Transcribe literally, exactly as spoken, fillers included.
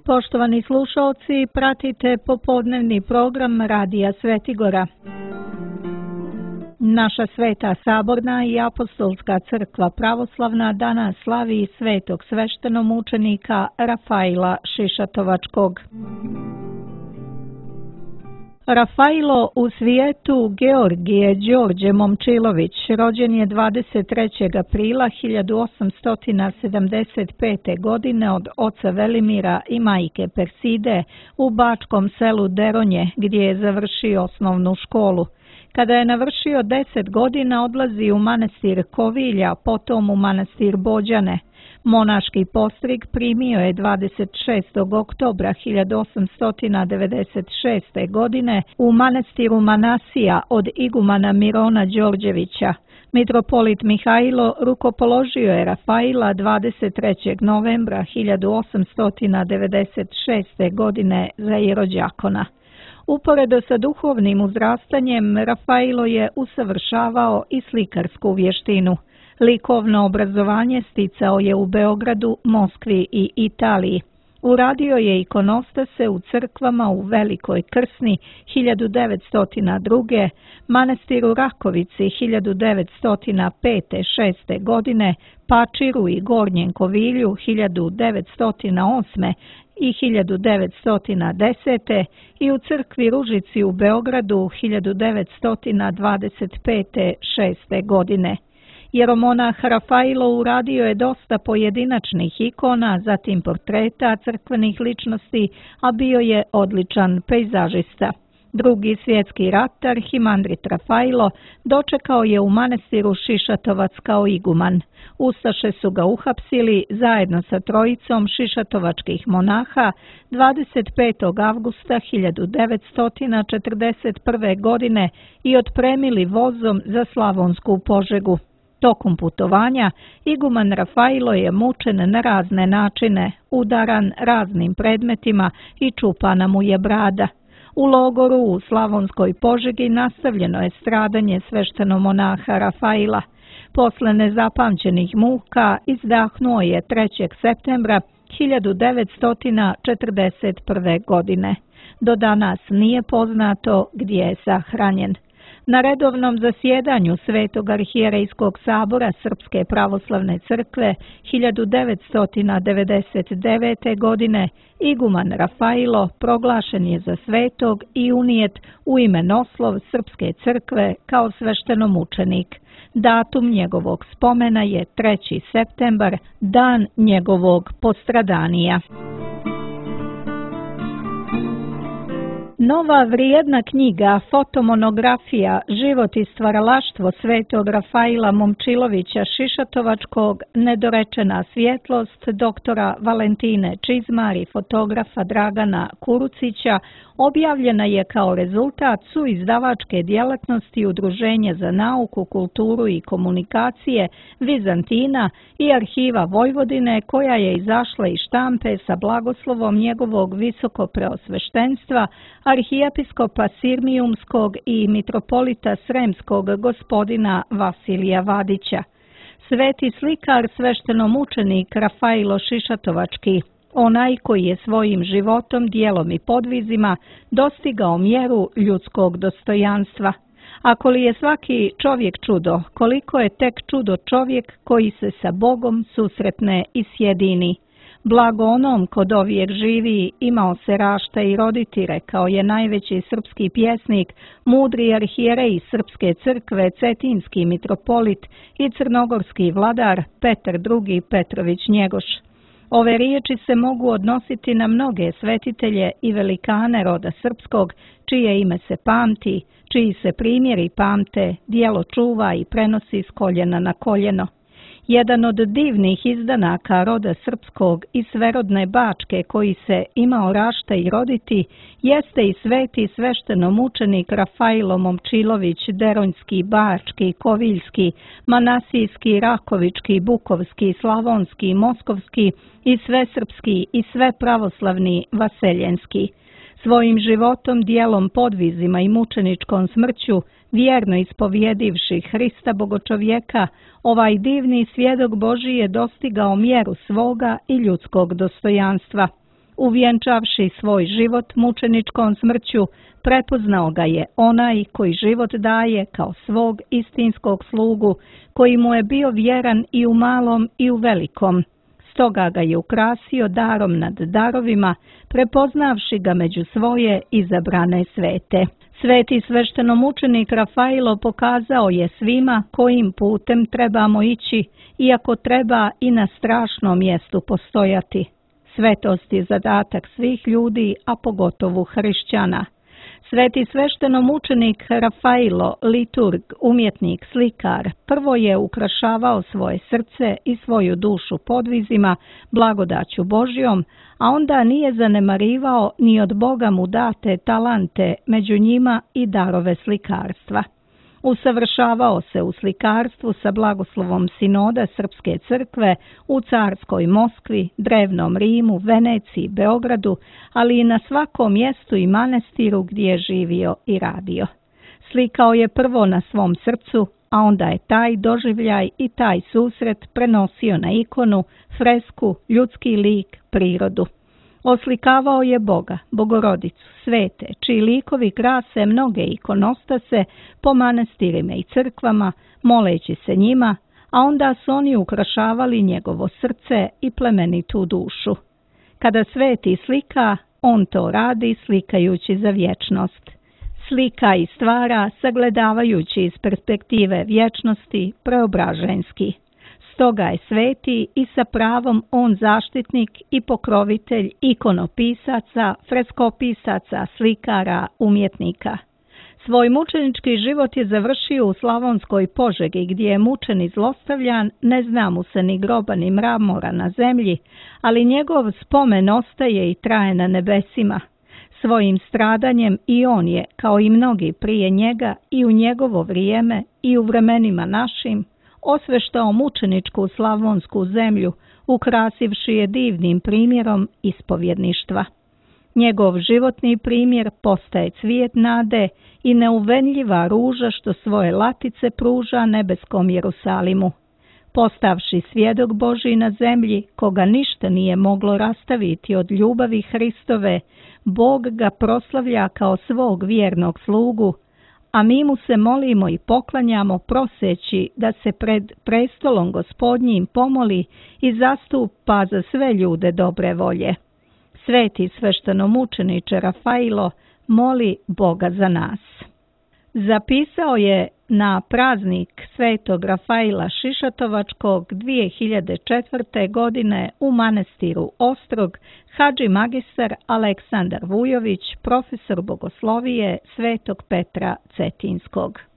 Poštovani slušalci, pratite popodnevni program Radija Svetigora. Naša Sveta Saborna i Apostolska crkva pravoslavna danas slavi svetog sveštenomučenika Rafaila Šišatovačkog. Rafailo u svijetu Georgije Đorđe Momčilović rođen je dvadeset trećeg aprila hiljadu osamsto sedamdeset pete. godine od oca Velimira i majke Perside u bačkom selu Deronje, gdje je završio osnovnu školu. Kada je navršio deset godina odlazi u manastir Kovilja, potom u manastir Bođane. Monaški postrig primio je dvadeset šestog oktobra hiljadu osamsto devedeset šeste. godine u manastiru Manasija od igumana Mirona Đorđevića. Mitropolit Mihajlo rukopoložio je Rafaila dvadeset trećeg novembra hiljadu osamsto devedeset šeste. godine za jerođakona. Uporedo sa duhovnim uzrastanjem, Rafailo je usavršavao i slikarsku vještinu. Likovno obrazovanje sticao je u Beogradu, Moskvi i Italiji. Uradio je ikonostase u crkvama u Velikoj Krsni hiljadu devetsto druge. manastiru Rakovici hiljadu devetsto pete šeste. godine, Pačiru i Gornjem Kovilju hiljadu devetsto osme. i hiljadu devetsto desete. i u crkvi Ružici u Beogradu hiljadu devetsto dvadeset pete šeste. godine. Jeromonah Rafailo uradio je dosta pojedinačnih ikona, zatim portreta crkvenih ličnosti, a bio je odličan pejzažista. Drugi svjetski rat arhimandrit Rafailo dočekao je u manastiru Šišatovac kao iguman. Ustaše su ga uhapsili zajedno sa trojicom šišatovačkih monaha dvadeset petog avgusta hiljadu devetsto četrdeset prve. godine i otpremili vozom za Slavonsku Požegu. Tokom putovanja iguman Rafailo je mučen na razne načine, udaran raznim predmetima i čupana mu je brada. U logoru u Slavonskoj Požegi nastavljeno je stradanje sveštenomonaha Rafaila. Posle nezapamćenih muka izdahnuo je trećeg septembra hiljadu devetsto četrdeset prve. godine. Do danas nije poznato gdje je sahranjen. Na redovnom zasjedanju Svetog arhijerejskog sabora Srpske pravoslavne crkve hiljadu devetsto devedeset devete. godine iguman Rafailo proglašen je za svetog i unijet u imenoslov Srpske crkve kao sveštenomučenik. Datum njegovog spomena je treći septembar, dan njegovog postradanija. Nova vrijedna knjiga, fotomonografija Život i stvaralaštvo svetog Rafaila Momčilovića Šišatovačkog, nedorečena svjetlost doktora Valentine Čizmar i fotografa Dragana Kurucića, objavljena je kao rezultat suizdavačke djelatnosti Udruženja za nauku, kulturu i komunikacije Vizantina i Arhiva Vojvodine, koja je izašla iz štampe sa blagoslovom njegovog visokopreosveštenstva, arhijepiskopa Sirmijumskog i mitropolita Sremskog gospodina Vasilija Vadića. Sveti slikar sveštenomučenik Rafailo Šišatovački, onaj koji je svojim životom, djelom i podvizima dostigao mjeru ljudskog dostojanstva. Ako li je svaki čovjek čudo, koliko je tek čudo čovjek koji se sa Bogom susretne i sjedini. Blago onom ko dovijek živi, imao se rašta i roditi, rekao je najveći srpski pjesnik, mudri arhijerej Srpske crkve, cetinski mitropolit i crnogorski vladar Petar drugi. Petrović Njegoš. Ove riječi se mogu odnositi na mnoge svetitelje i velikane roda srpskog, čije ime se pamti, čiji se primjeri pamte, djelo čuva i prenosi s koljena na koljeno. Jedan od divnih izdanaka roda srpskog i sverodne Bačke koji se imao rašta i roditi, jeste i sveti sveštenomučenik Rafailo Momčilović Deronjski, Bački, Koviljski, Manasijski, Rakovički, Bukovski, Slavonski, Moskovski i svesrpski i sve pravoslavni Vaseljenski. Svojim životom, djelom, podvizima i mučeničkom smrću, vjerno ispovjedivši Hrista Bogočovjeka, ovaj divni svjedok Božji je dostigao mjeru svoga i ljudskog dostojanstva. Uvjenčavši svoj život mučeničkom smrću, prepoznao ga je onaj koji život daje kao svog istinskog slugu, koji mu je bio vjeran i u malom i u velikom. Stoga ga je ukrasio darom nad darovima, prepoznavši ga među svoje izabrane svete. Sveti sveštenomučenik Rafailo pokazao je svima kojim putem trebamo ići, iako treba i na strašnom mjestu postojati. Svetost je zadatak svih ljudi, a pogotovo hrišćana. Sveti sveštenomučenik Rafailo, liturg, umjetnik, slikar, prvo je ukrašavao svoje srce i svoju dušu podvizima, blagodaću Božjom, a onda nije zanemarivao ni od Boga mu date talante, među njima i darove slikarstva. Usavršavao se u slikarstvu sa blagoslovom sinoda Srpske crkve u carskoj Moskvi, drevnom Rimu, Veneciji, Beogradu, ali i na svakom mjestu i manestiru gdje je živio i radio. Slikao je prvo na svom srcu, a onda je taj doživljaj i taj susret prenosio na ikonu, fresku, ljudski lik, prirodu. Oslikavao je Boga, Bogorodicu, svete, čiji likovi krase mnoge ikonostase po manastirima i crkvama, moleći se njima, a onda su oni ukrašavali njegovo srce i plemenitu dušu. Kada sveti slika, on to radi slikajući za vječnost. Slika i stvara sagledavajući iz perspektive vječnosti preobraženski. Stoga je sveti i sa pravom on zaštitnik i pokrovitelj ikonopisaca, freskopisaca, slikara, umjetnika. Svoj mučenički život je završio u Slavonskoj Požegi, gdje je mučen i zlostavljan, ne zna mu se ni groba ni mramora na zemlji, ali njegov spomen ostaje i traje na nebesima. Svojim stradanjem i on je, kao i mnogi prije njega, i u njegovo vrijeme i u vremenima našim, osveštao mučeničku slavonsku zemlju, ukrasivši je divnim primjerom ispovjedništva. Njegov životni primjer postaje cvijet nade i neuvenljiva ruža što svoje latice pruža nebeskom Jerusalimu. Postavši svjedok Božji na zemlji, koga ništa nije moglo rastaviti od ljubavi Hristove, Bog ga proslavlja kao svog vjernog slugu, a mi mu se molimo i poklanjamo proseći da se pred prestolom Gospodnjim pomoli i zastupa za sve ljude dobre volje. Sveti sveštenomučeniče Rafailo, moli Boga za nas. Zapisao je na praznik svetog Rafaila Šišatovačkog dvije hiljade četvrte. godine u manastiru Ostrog hadži magistar Aleksandar Vujović, profesor bogoslovije Svetog Petra Cetinskog.